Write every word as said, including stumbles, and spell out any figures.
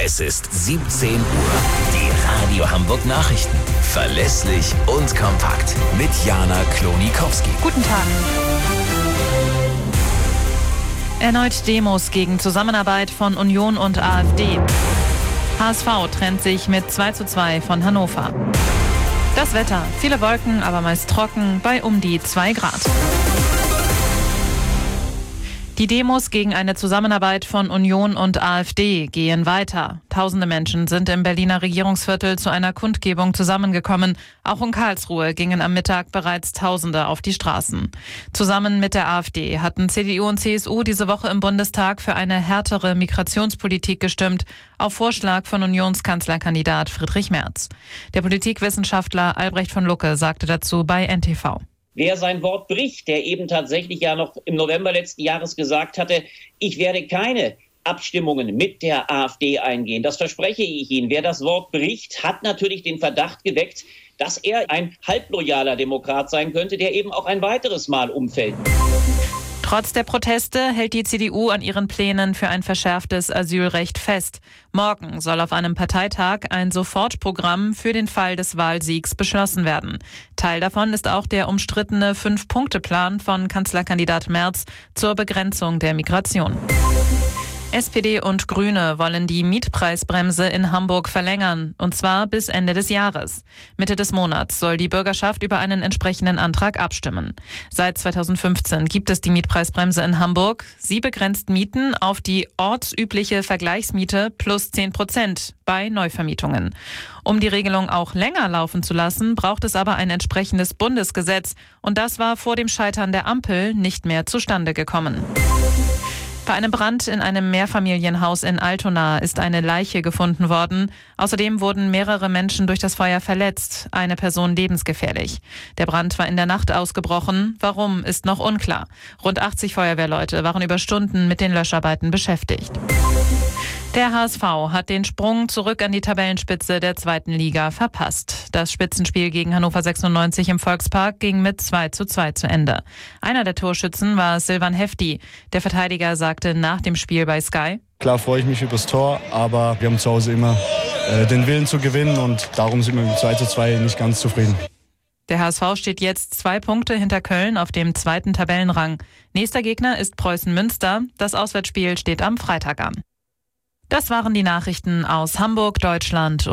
Es ist siebzehn Uhr. Die Radio Hamburg Nachrichten. Verlässlich und kompakt. Mit Jana Klonikowski. Guten Tag. Erneut Demos gegen Zusammenarbeit von Union und AfD. H S V trennt sich mit zwei zu zwei von Hannover. Das Wetter. Viele Wolken, aber meist trocken bei um die zwei Grad. Die Demos gegen eine Zusammenarbeit von Union und AfD gehen weiter. Tausende Menschen sind im Berliner Regierungsviertel zu einer Kundgebung zusammengekommen. Auch in Karlsruhe gingen am Mittag bereits Tausende auf die Straßen. Zusammen mit der AfD hatten C D U und C S U diese Woche im Bundestag für eine härtere Migrationspolitik gestimmt, auf Vorschlag von Unionskanzlerkandidat Friedrich Merz. Der Politikwissenschaftler Albrecht von Lucke sagte dazu bei N T V. Wer sein Wort bricht, der eben tatsächlich ja noch im November letzten Jahres gesagt hatte, ich werde keine Abstimmungen mit der AfD eingehen, das verspreche ich Ihnen. Wer das Wort bricht, hat natürlich den Verdacht geweckt, dass er ein halbloyaler Demokrat sein könnte, der eben auch ein weiteres Mal umfällt. Trotz der Proteste hält die C D U an ihren Plänen für ein verschärftes Asylrecht fest. Morgen soll auf einem Parteitag ein Sofortprogramm für den Fall des Wahlsiegs beschlossen werden. Teil davon ist auch der umstrittene Fünf-Punkte-Plan von Kanzlerkandidat Merz zur Begrenzung der Migration. S P D und Grüne wollen die Mietpreisbremse in Hamburg verlängern, und zwar bis Ende des Jahres. Mitte des Monats soll die Bürgerschaft über einen entsprechenden Antrag abstimmen. Seit zweitausendfünfzehn gibt es die Mietpreisbremse in Hamburg. Sie begrenzt Mieten auf die ortsübliche Vergleichsmiete plus zehn Prozent bei Neuvermietungen. Um die Regelung auch länger laufen zu lassen, braucht es aber ein entsprechendes Bundesgesetz. Und das war vor dem Scheitern der Ampel nicht mehr zustande gekommen. Bei einem Brand in einem Mehrfamilienhaus in Altona ist eine Leiche gefunden worden. Außerdem wurden mehrere Menschen durch das Feuer verletzt, eine Person lebensgefährlich. Der Brand war in der Nacht ausgebrochen. Warum, ist noch unklar. Rund achtzig Feuerwehrleute waren über Stunden mit den Löscharbeiten beschäftigt. Der H S V hat den Sprung zurück an die Tabellenspitze der zweiten Liga verpasst. Das Spitzenspiel gegen Hannover sechsundneunzig im Volkspark ging mit zwei zu zwei zu Ende. Einer der Torschützen war Silvan Hefti. Der Verteidiger sagte nach dem Spiel bei Sky: Klar freue ich mich übers Tor, aber wir haben zu Hause immer äh, den Willen zu gewinnen und darum sind wir mit zwei zu zwei nicht ganz zufrieden. Der H S V steht jetzt zwei Punkte hinter Köln auf dem zweiten Tabellenrang. Nächster Gegner ist Preußen Münster. Das Auswärtsspiel steht am Freitag an. Das waren die Nachrichten aus Hamburg, Deutschland.